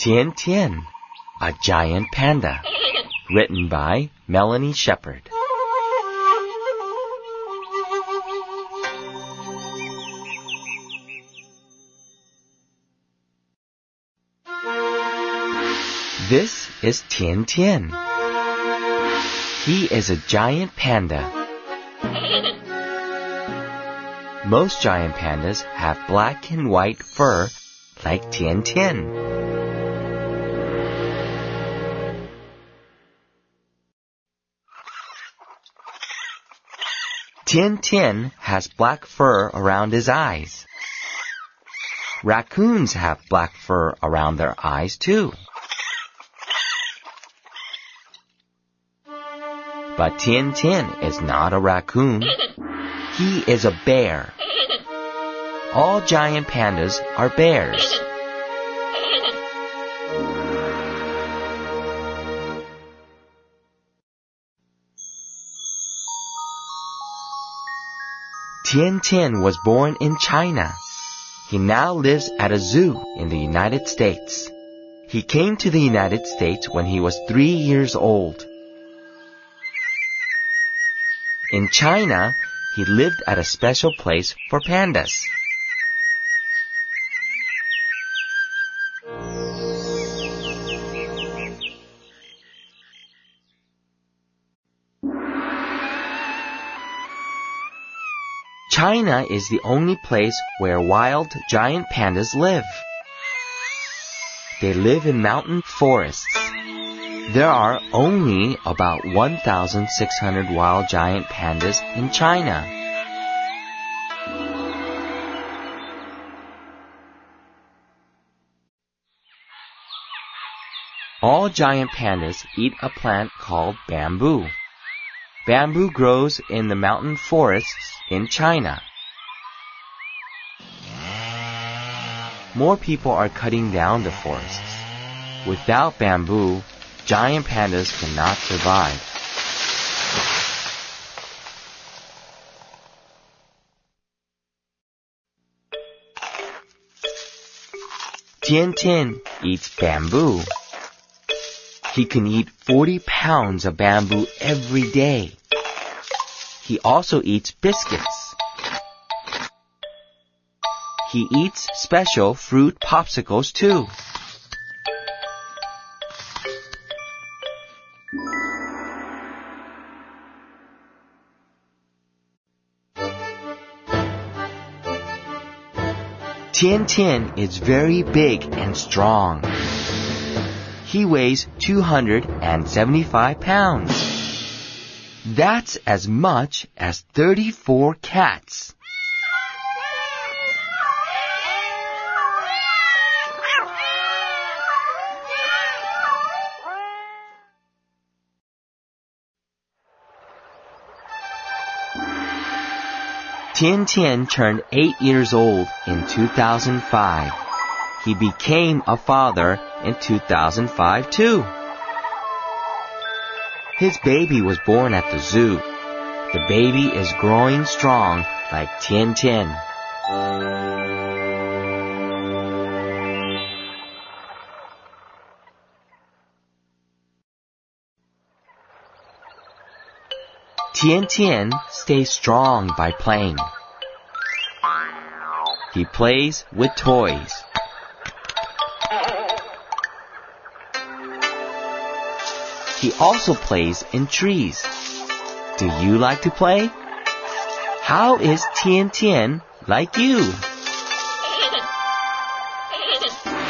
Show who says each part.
Speaker 1: Tian Tian, a Giant Panda. Written by Melanie Shepard. This is Tian Tian. He is a giant panda. Most giant pandas have black and white fur like Tian Tian. Tian Tian has black fur around his eyes. Raccoons have black fur around their eyes too. But Tian Tian is not a raccoon. He is a bear. All giant pandas are bears. Tian Tian was born in China. He now lives at a zoo in the United States. He came to the United States when he was 3 years old. In China, he lived at a special place for pandas. China is the only place where wild giant pandas live. They live in mountain forests. There are only about 1,600 wild giant pandas in China. All giant pandas eat a plant called bamboo. Bamboo grows in the mountain forests in China. More people are cutting down the forests. Without bamboo, giant pandas cannot survive. Tian Tian eats bamboo. He can eat 40 pounds of bamboo every day. He also eats biscuits. He eats special fruit popsicles too. Tian Tian is very big and strong. He weighs 275 pounds. That's as much as 34 cats. Tian Tian turned 8 years old in 2005. He became a father in 2005 too. His baby was born at the zoo. The baby is growing strong like Tian Tian. Tian Tian stays strong by playing. He plays with toys. He also plays in trees. Do you like to play? How is Tian Tian like you?